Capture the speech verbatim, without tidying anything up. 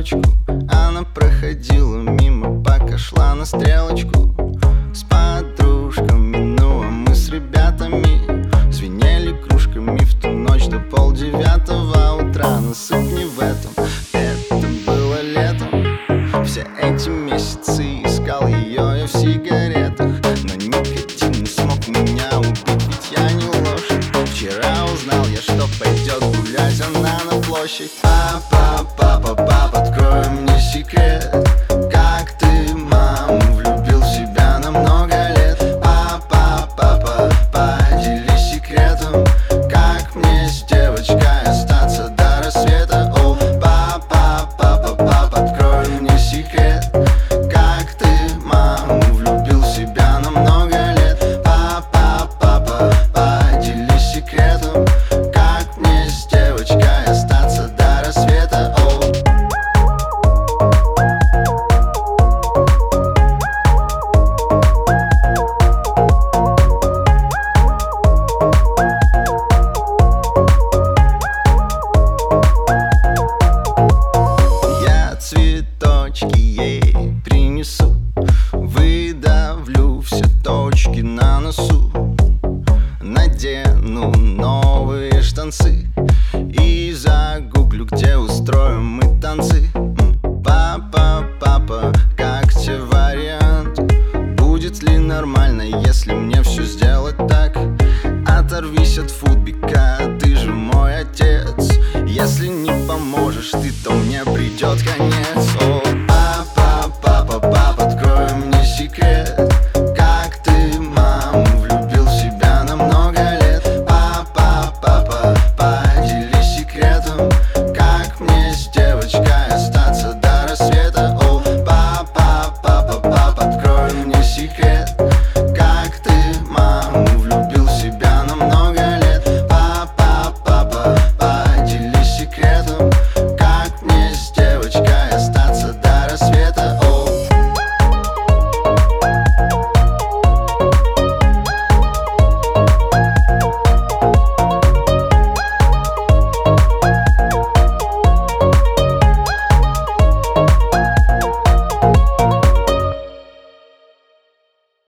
девочку. Она проходила мимо, пока шла на стрелочку. С подружками, ну а мы с ребятами звенели кружками в ту ночь до полдевятого утра. Но суть не в этом, это было летом. Все эти месяцы искал ее я в сигаретах, но никотин не смог меня убить, ведь я не лошадь. Вчера узнал я, что пойдет гулять она на площадь. Папа, папа, папа, открой мне секрет. Как ты, маму, влюбил в себя на много лет? Папа, папа, поделись секретом. Как мне с девочкой остаться до рассвета? О, папа, папа, папа, открой мне секрет. Как ты, маму, влюбил в себя на много лет? Папа, папа, поделись секретом. Как мне с девочкой остаться до рассвета? О. Я цветочки ей принесу, выдавлю все точки на носу, надену новые штанцы и загуглю, где устроим мы танцы. Папа, папа, как тебе вариант? Будет ли нормально, если мне все сделать так? Оторвись от футбика, ты же мой отец. Если не поможешь,